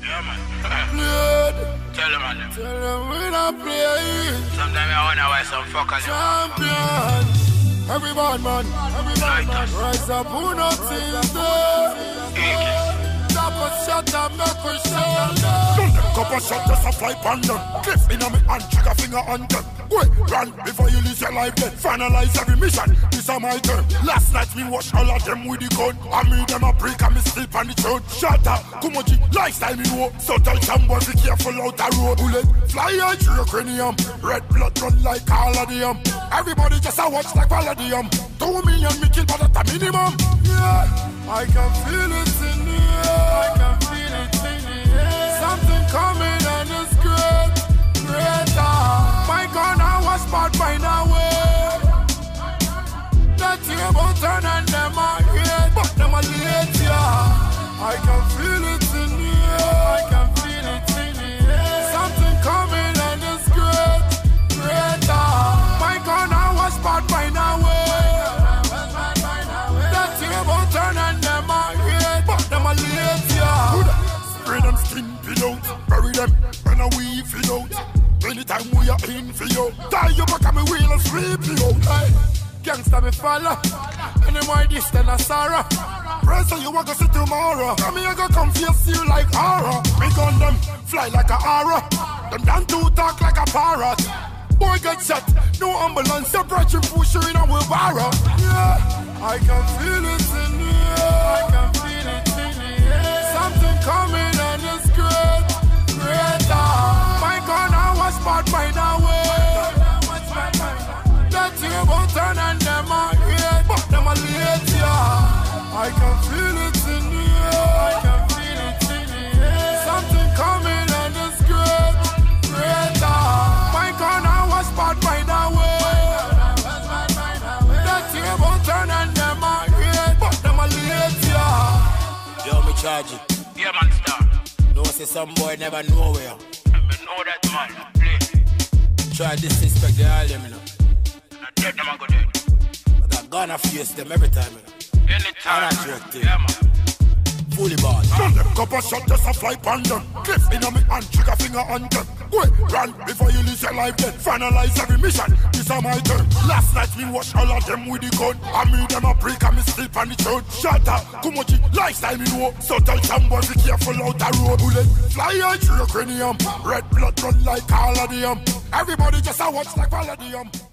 Yeah, man. Blood. Tell them, man. Tell them we don't play. Sometimes I wonder why some fuckers. Champion. Every bad man. Every bad man. Rise up, who not sees them. Stop a shot and make we show. Couple shot just a fly pan them. Clip in a me hand, trigger finger on them. Wait, run before you lose your life then. Finalize every mission, this is my turn. Last night me watch all of them with the gun. I made them a break and me sleep on the throne. Shut up, Kumoji, lifestyle me know. So tell some boy be careful out the road. Bullet, fly out through your cranium. Red blood run like all of them. Everybody just a watch like Palladium. 2 million me kill but at a minimum. Yeah, I can feel it in the air. I can feel it in the air. Something coming and it's great, greater. My gun I was bought by now way. The table turn and them are hate, but them are late, yeah. I can feel it in the air. I can feel it in the air. Something coming and it's great, greater. My gun I was bought by now way. The table turn and them are hate, but them are late, yeah. Spray them skin pin out, bury them when a weave it out. Anytime we are in for you, tie you back and me wheel and sweep you out. Hey, gangsta me follow, any more this than a sorrow. Pray so you want to see tomorrow. Come here, go come face you like horror. Me gun them, fly like a arrow. Them down to talk like a parrot. Boy get shot, no ambulance, the bridge push you in a wheelbarrow. Yeah, I can feel it in the air. I can feel it in the air. Something coming and it's great, greater. My gun I was bought by now way. The table turn and them are hate, but them are late, yeah. I can feel it in the air. I can feel it in the air. Something coming and it's great, greater. My gun I was bought by now way. The table turn and them are hate, but them are late, yeah. Yo, me charge it. Yeah, man, star. No, say some boy never know where. I know that, man. Play. Try disrespect the all them, you know. Not dead, no man go dead. But I'm gonna face them every time, you know. Anytime. I'm not directing. Yeah, man. Fully bad. Run them, couple shot just a fly pan them. Clip in a me hand, trigger finger on them. Wait, run before you lose your life then. Finalize every mission, this is my turn. Last night me watch all of them with the gun. I made them a break and me sleep on the throne. Shut up, Kumoji, lifestyle me know. So tell some boy be careful out the road. Bullet, fly out through your cranium. Red blood run like all of them. Everybody just a watch like Palladium.